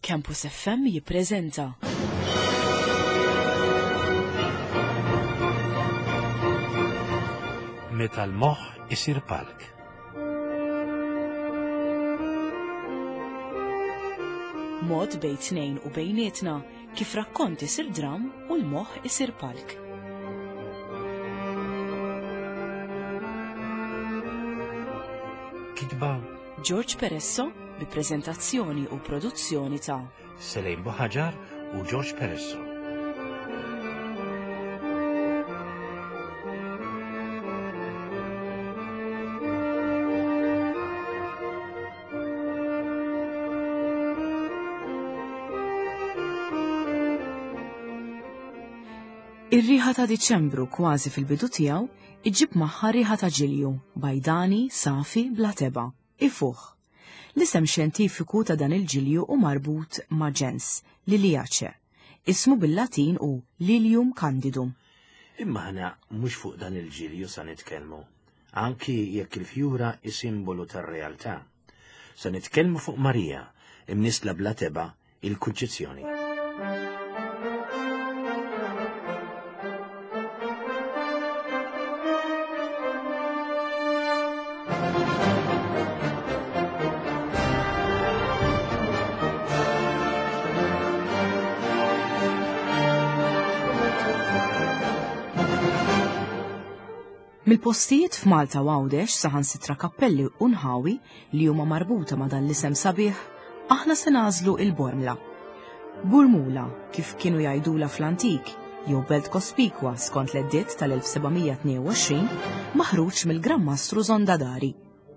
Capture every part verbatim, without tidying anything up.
Campus F M jippreżenta. Meta l-moħħ isir palk. Mod bejn tnejn u bejnietna kif rakkont isir dram u l-moħħ isir palk. Kitba George Peresso bi preżentazzjoni u produzzjoni ta' Selejn Buħaġar u George Peresso. Ir-riħa ta' Diċembru kważi fil-bidu tiegħu iġġib magħha riħa ta' ġilju, bajdani, safi, bla teba, ifuħ. L-isem xjentifiku ta' dan il-ġilju u marbut ma' ġens, Liliaceae. Ismu bil-Latin u Lilium candidum. Imma ħana mhux fuq dan il-ġilju sa nitkellmu, anki jekk il-fjura is-simbolu tar-realtà. Sa nitkellmu fuq Marija, imnisla bla teba, il-Kunċizzjoni. Mil-postijiet f'Malta u Għawdex saħansitra kappelli u nħawi li huma marbuta ma' dan l-isem sabiħ, aħna se nażlu il-Bormla. Burmula, kif kienu jgħidula fl-antik, jew Belt Kospikwa skont l-eddiet tal-elf sebgħimija tnejn u għoxrin, maħruġ mill-Grammastru Zondadari.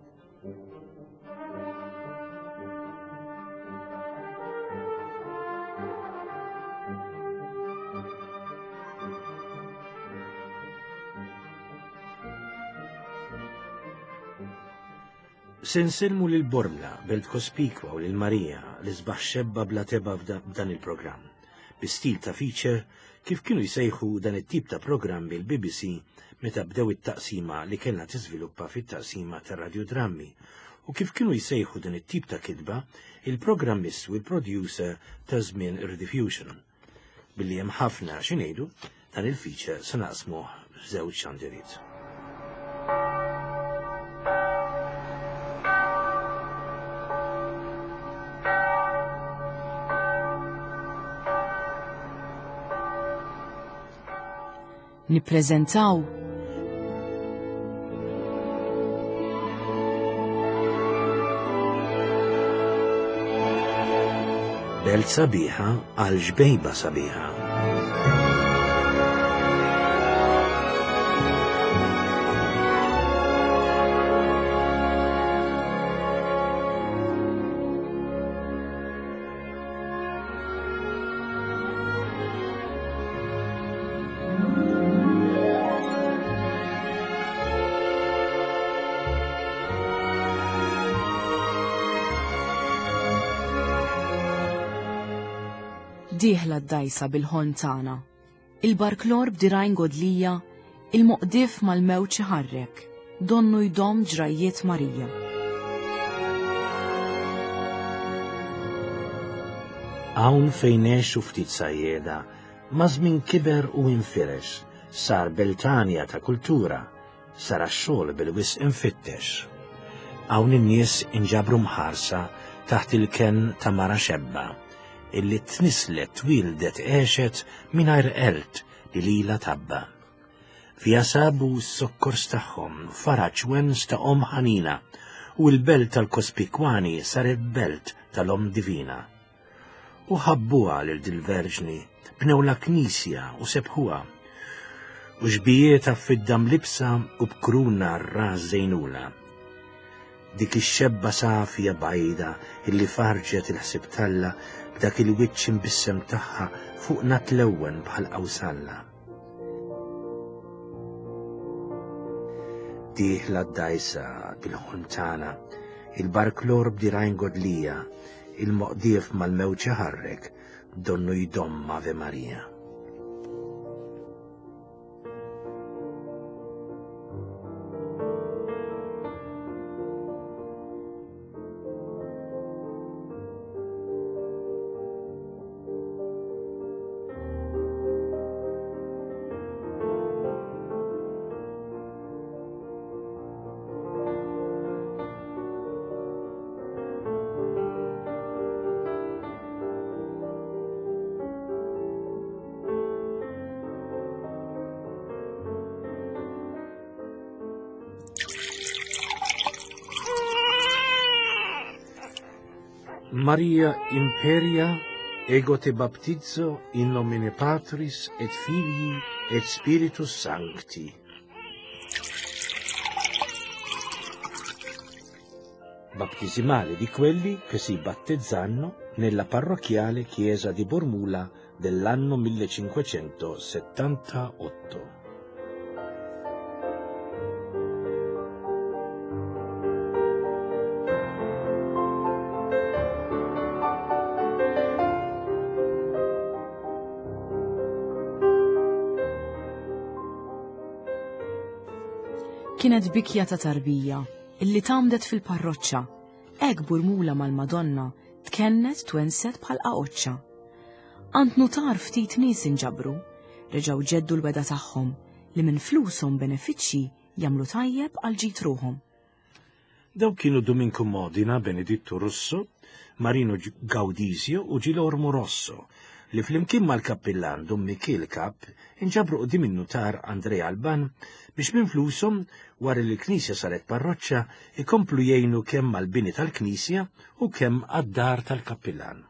Sensilmu lil Bormla, Belt Kospikwa u lil Marija li sbaħ xebba bla teba f'dan il-programm. Bi-stil ta' feature kif kienu jsejħu dan it-tip ta' programmi l-B B C meta bdew it-taqsima li kellha tiżviluppa fit-taqsima tar-radiodrammi u kif kienu jsejħu dan it-tip ta' kitba il-programmist u l-producer ta' żmien ir-diffusion. Billi hemm ħafna xi ngħidu dan il-feature se naqsmuh f'żewġ xandiriet. Nippreżentaw Belt sabiħa għal ġbejba sabiħa. Dieħla d-dajsa bil-ħontana, il-barklor b'dirajn godlija, il-moqdif mal-mewt ħarrek, donnu jdom ġrajiet Marija. Hawn fejn għexu ftit sajjeda, ma' żmien kiber u infirex, sar beltanja ta' kultura, sar għax-xogħol bil-wisq infittex. Hawn in-nies inġabru mħarsa taħt il-ken ta' mara xebba, illi tnislet wildet għexet mingħajr qelt li lila tabba. Fija sabu s-sokkors tagħhom faraġ wens ta' om ħanina u l-belt tal-Kospikwani saret belt tal-om divina. U ħabbuha lil dil-Verġni bnew la knisja u sebħuha u xbijieta fid-dam libsa u b'kruna r-ras żejnula. Dik ix-xebba safija bajda illi farġet il-ħsib talla b'dak il-wiċċ imbissem tagħha fuq natlewwen bħal qawsalla. Dieħla d-dajsa bil-ħuntana, il-barklor b'dirajn godlija, il-moqdief mal-mewt ħarrek, donnu jdom Ave Marija. Maria imperia, ego te baptizo in nomine Patris et Filii et Spiritus Sancti. Baptisimale di quelli che si battezzano nella parrocchiale chiesa di Bormula dell'anno millecinquecentosettantotto. Kienet bikja ta' tarbija illi tamdet fil-parroċċa. Ek Burmula mal-Madonna tkennet twenset bħal qaoċċa. Għand nutar ftit nies inġabru, reġgħu ġeddu l-weda tagħhom li minn flushom benefiċċji jagħmlu tajjeb għal ġid ruhom. Daw kienu Domingo Modina, Benedetto Russo, Marino Gaudisio u Gilormo Rosso, li flimkien mal-kappillan Dom Michele Kapp inġabru qudiem in-nutar Andrea Alban biex minn flushom wara li l-Knisja saret parroċċa ikomplu jgħinu kemm mal-bini tal-Knisja u kemm għad-dar tal-kappillan.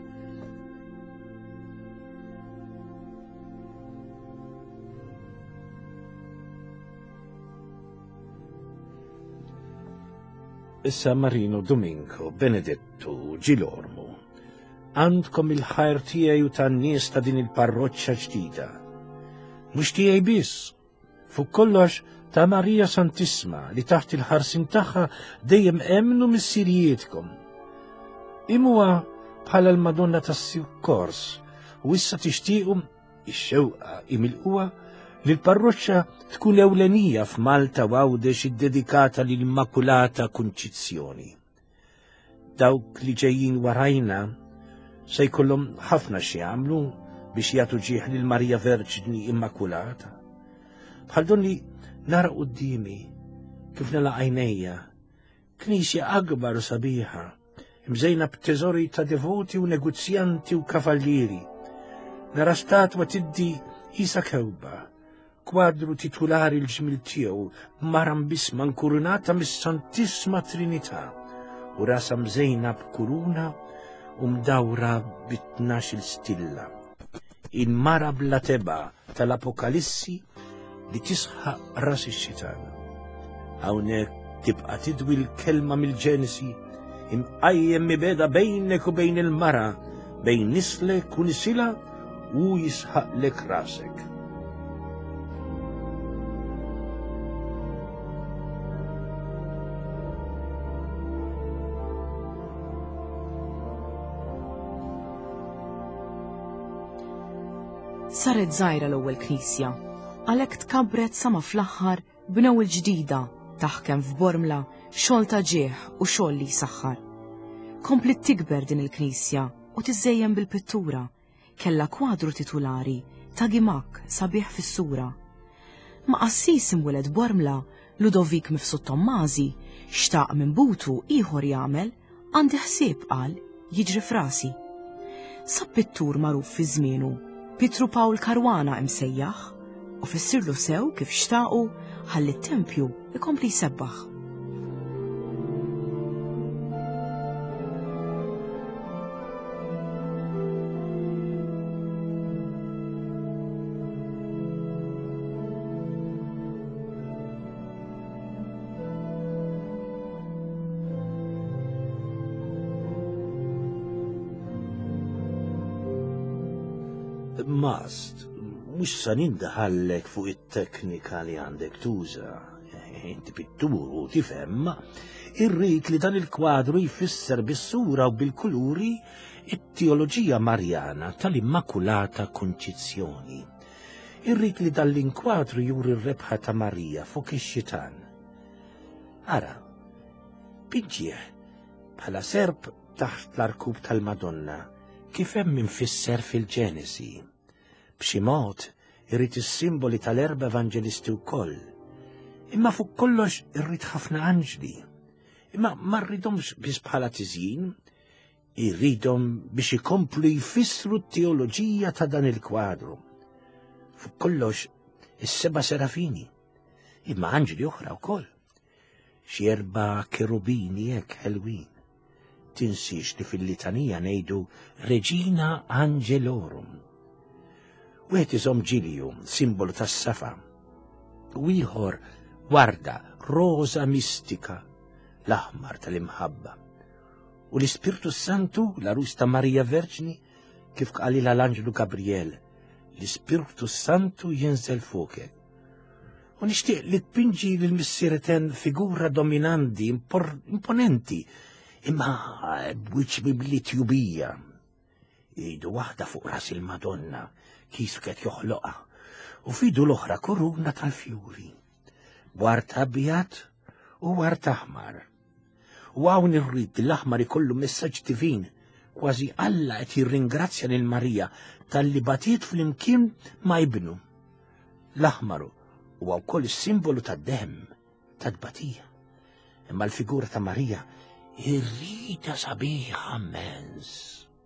Issa Marino, Domingo, Benedetto, Gilormo, għandkom il-ħajr tiegħi u tan-nies ta' din il-parroċċa ġdida. Mhux tiegħi biss, fuq kollox ta' Marija Santissima li taħt il-ħarsin tagħha dejjem emnu missirijietkom. Imuha bħala l-Madonna tas-Sikkors u issa tixtiequ ix-xewqa imilquha li l-parroċċa tkun ewlenija f'Malta Għawdex iddedikata lill-Immakulata Kunċizzjoni. Dawk li ġejjin warajna se jkollhom ħafna xi jagħmlu biex jagħtu ġieħ lil Marija Verġni Immakulata. Bħal donli nara qudiemi kif nela għajnejja knisja akbar u sabiħa, mżejna b'teżori ta' devoti u negozjanti u kavallieri. Nara statwa tiddi Isa Kewba, kwadru titulari l-ġmil tiegħu marambisma nkurunata mis-Santissima Trinità u rasa mżejna b'kuruna u mdawra bit-tnax-il stilla. Il-mara bla teba tal-Apokalissi li tisħaq ras ix-xitan. Hawnhekk tibqa' tidwi l-kelma mill-Ġenesi imqajjem mibeda bejnek u bejn il-mara, bejn nislek u nisilha u jisħaqlek rasek. Saret żgħira l-ewwel knisja, għalhekk tkabbret sama fl-aħħar bnew il-ġdida taħkem f'Bormla xogħol ta' ġieħ u xogħol li jsaħħar. Komplet tikber din il-knisja u tiżejjem bil-pittura, kellha kwadru titulari ta' Gimak sabiħ fis-sura. Ma' qassis imweled Bormla Ludovik Mifsud Tommażi xtaq minn butu ieħor jagħmel għandi ħsieb qal jiġri frasi. Sab pittur magħruf fi żmienu Pietru Pawl Karwana imsejjaħ u fissirlu sew kif xtaqu ħalli t-tempju ikompli jsebbaħ. Mast, mux sa nindaħallek fuq it-teknika li għandek tuża. Inti pittur u tifhem, irrid li dan il-kwadru jfisser bis-sura u bil-kuluri it-teoloġija Marjana tal-Immakulata Kunċizzjoni. Irrid li dan l-inkwadru juri r-rebħa ta' Marija fuq ix-xitan. Ara, biġġieħ bħala serb taħt l-arkub tal-Madonna kif hemm infisser fil-Ġenesi. B'xi mod irrid is-simboli tal-erba' Evanġelisti wkoll. Imma fuq kollox irrid ħafna anġli. Imma ma rridhomx biss bħala tiżjin, irridhom biex ikomplu jfissru t-teoloġija ta' dan il-kwadru. Fuq kollox is-seba' serafini, imma anġli oħra wkoll. Xi erba' kerubini hekk ħelwin. tinsix li fil-litanija ngħidu Regina Angelorum. Wieħed iżomm ġilju, simbolu tas-safa, u ieħor warda roża mistika, l-aħmar tal-imħabba. U l-Ispirtu Santu, l-arus ta' Marija Verġni, kif qalilha l-Anġlu Gabriel, l-Ispirtu Santu jinżel fuqek. U nixtieq li tpinġi lill-missiereten figura dominanti, imponenti, imma b'wiċċ mibli tjubija. Idu waħda fuq ras il-Madonna, kisket joħloqha, u fidu l-oħra koruna tal-fjuri. Wart abjad u wart aħmar. U hawn irrid l-aħmar ikollu messaġġ divin, kważi Alla qed jirringrazzja lil Marija tal-li batiet flimkien ma' ibnu. L-aħmaru huwa wkoll is-simbolu tad-demm, tad-batija. Imma l-figura ta' Marija irrida sabiħa immens.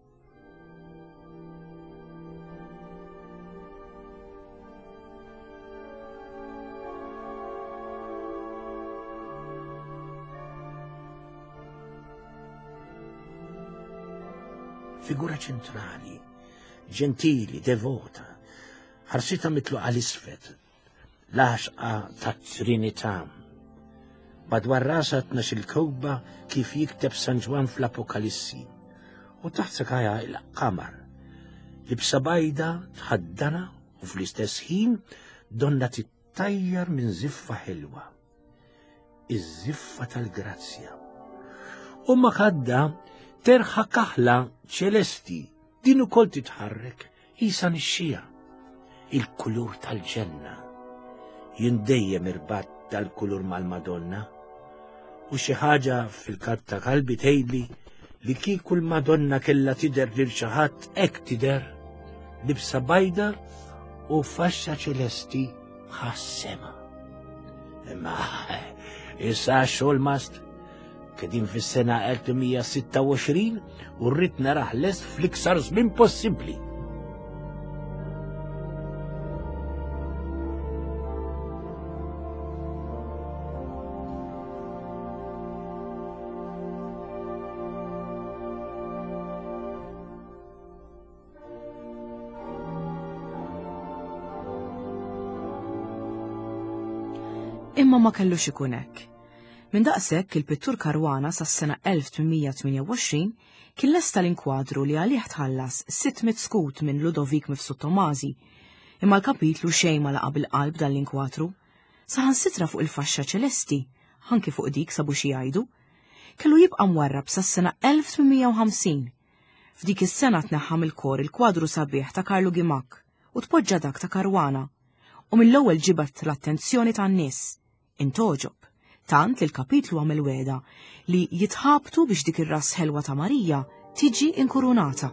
Figura ċentrali, ġentili, devota, ħarsita mitlu għal-isfet, laħxqa ta' Trinità. Madwar rasa tnax il-kowba kif jikteb San Ġwan fl-Apokalissi, u taħt sakaja il-qamar, li b'sabajda tħaddana u fl-istess ħin donna tittajjar minn ziffa ħelwa, iż-ziffa tal-grazzja. U ma kadda terħa kaħla ċelesti, din ukoll titħarrek, isa nixxija, il-kulur tal-ġenna. Jien dejjem irbat tal-kulur mal-Madonna, u xi ħaġa fil-kalb ta' qalbi tgħidli li kieku l-Madonna kellha tidher lil xi ħadd hekk tidher, libsa bajda u faxxa ċelesti ħassema. Imma issa xogħol mast kedin fis-sena elf mija sitta u għoxrin u rrid naraħ lest fl-iktar żmien possibbli. Imma ma kellux ikun hekk. Min daqshekk il-pittur Karwana sas-sena elf tminmija tminja u għoxrin kien lesta l-inkwadru li għalih tħallas sitt mit skut minn Ludovik Mifsud Tomasi, imma l-kapitlu xejn ma laqa bil-qalb dan l-inkwadru, saħansitra fuq il-faxxa ċelesti, anke fuq dik sabu xi jgħidu, kellu jibqa' mwarrab sas-sena elf tminmija u ħamsin. F'dik is-sena tneħħam il-kor il-kwadru sabiħ ta' Karlu Gimak u tpoġġa dak ta' Karwana, u mill-ewwel ġibet l-attenzjoni tan-nies, intoġob. Tant li l-kapitlu għamel weda li jitħabtu biex dik ir-ras ħelwa ta' Marija tiġi inkurunata.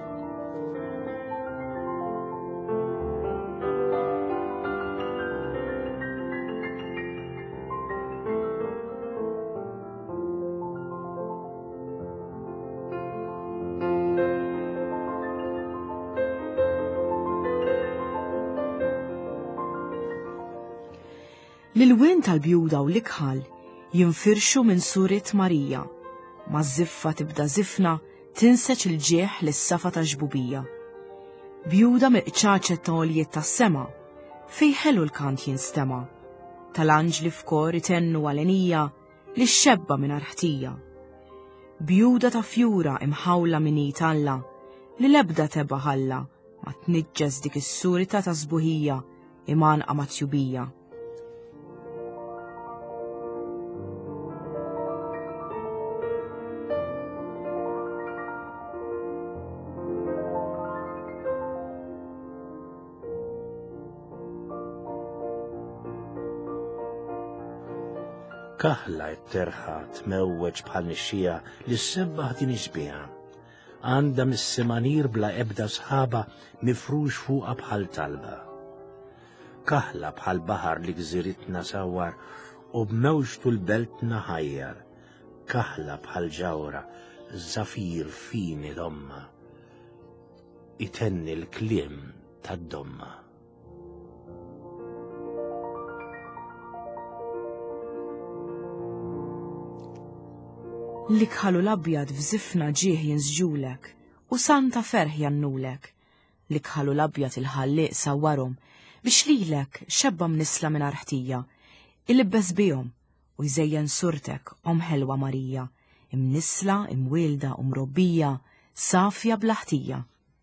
Lil-wien tal-bjuda u l-ikħal jinfirxu minn surit Marija, ma' ziffa tibda zifna tinseċ il-ġieħ lis-safa ta' ġbubija. Bjuda miqċaċet ta' oljiet tas-sema, fej ħelu l-kant jinstema, tal-anġli f'kor itennu għalenija li xebba minn arħtija. Bjuda ta' fjura imħawla minn Alla li lebda teba ħalla ma tniġġes dik is-surita ta' żbuħija iman qamatjubija. Kaħla t-terħa tmewweġ bħal nixxija li s-sebbaħ din iġbiha. Għandha mis-simanir bla ebda sħaba mifrux fuqha bħal talba. Kaħla bħal baħar li gżiritna sawar u b'mewġtu l-beltna ħajjar. Kaħla bħal ġawra żafir fini l-omma. Itenni l-kliem tad-domma. li kħalu l-abjad f'żifna ġieħ jinsġulek u santa ferħ jannulek, li kħalu l-abjad il-ħalliq sawarhom biex lilek xebba mnisla minn arħtija, il-libbes bihom u jżejjen surtek om ħelwa Marija, imnisla, imwilda, umrobbija, safja blaħtija.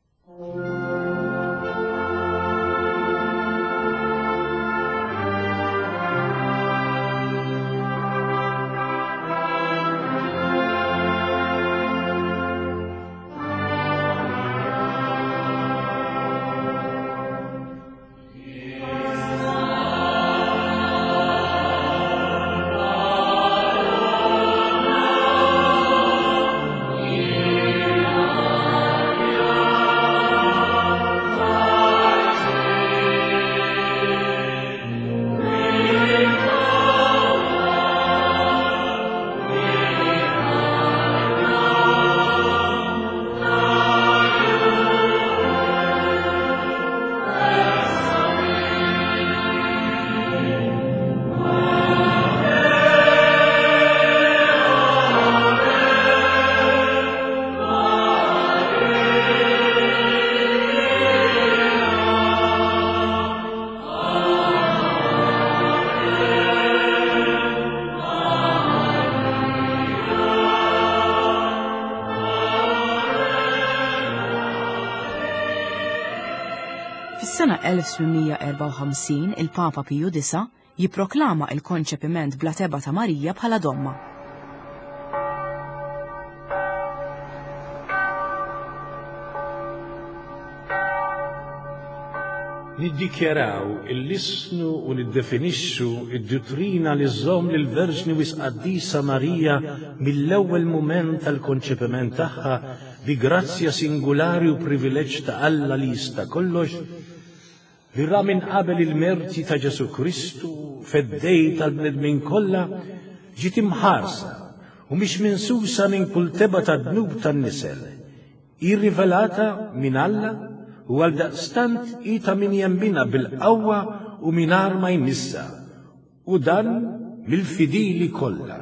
Fis-sena elf ottmija erba' u ħamsin il-Papa Piju disa' jipproklama il-konċepiment bla teba ta' Marija bħala domma. Niddikjaraw il-lisnu u niddefinixxu id-dottrina li żomm lill-Verġni Wisqaddisa Marija mill-ewwel mument tal-konċepiment tagħha bi grazzja singolari u privileġġ ta' Alla li jista' kollox, li ra minn qabel il-merti ta' Ġesu Kristu fed-dej tal-bnedmin kollha ġiet imħarsa u mhix minsusa minn kull teba ta' dnub tan-nisel, irrivelata minn Alla u għal daqstant ita min jemmina bil-qawwa u mingħajr ma jmissa, u dan mill-fidili kollha.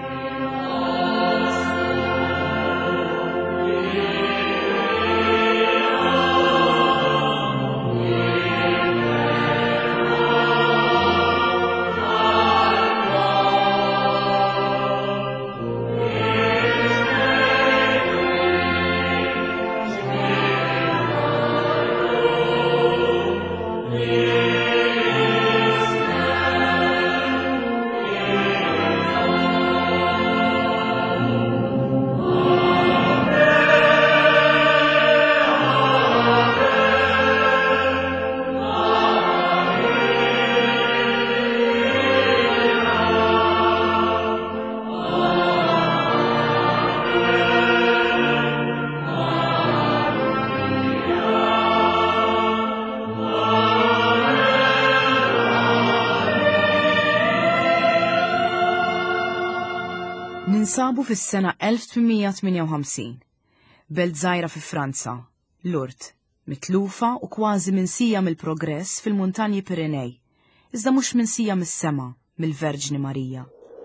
Ninsabu fis-sena elf ottmija tminja u ħamsin. Belt żgħira fi Franza, Lourdes, mitlufa u kważi minsija mill-progress fil-Muntanji Pirinej, iżda mhux minsija mis-sema mill-Verġni Marija.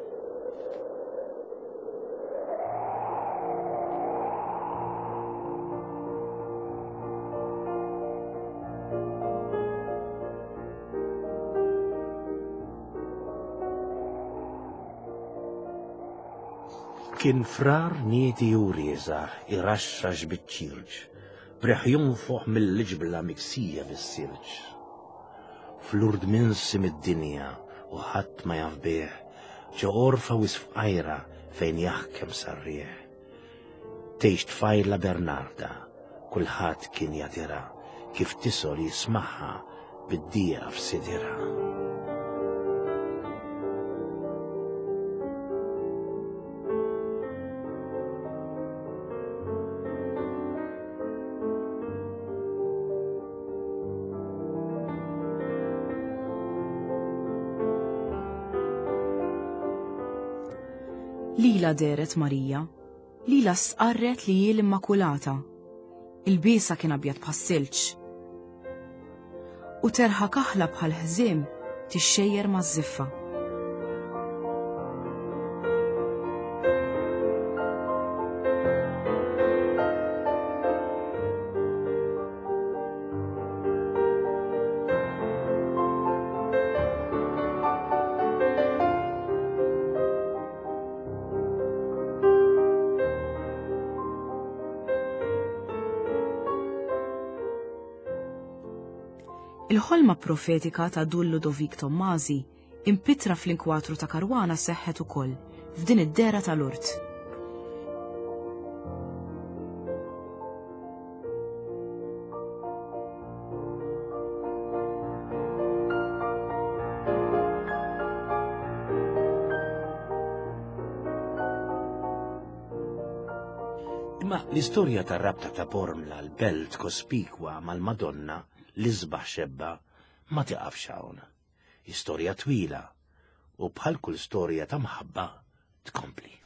Kien frar nieti juriża iraxxax biċ-ċirġ, breħ jonfoħ mill-ġbla miksija bis-silġ. Flurd minsim id-dinja u ħadd ma jaf bih, ġo orfa wis f'qajra fejn jaħkem sarrieħ. Tgħix tfajla Bernarda, kulħadd kien jadira, kif tisol jismaħħa bid-dija f'sidira. Lila deret Marija, lila sqarret li hi l-Immakulata, il-biesa kien abjad bħas-silġ. U terħa kaħla bħal ħżiem tixxejjer maż-żiffa. Il-ħolma profetika ta' Dul Ludovic Tommasi impitra fl-inkwatru ta' Karwana seħħet ukoll f'din id-dera tal-Urt. Imma l-istorja tar-rabta ta' Bormla l-belt kospikwa mal-Madonna li sbaħ xebba ma tiqafx hawn. Istorja twila u bħal kull storja ta' maħabba tkompli.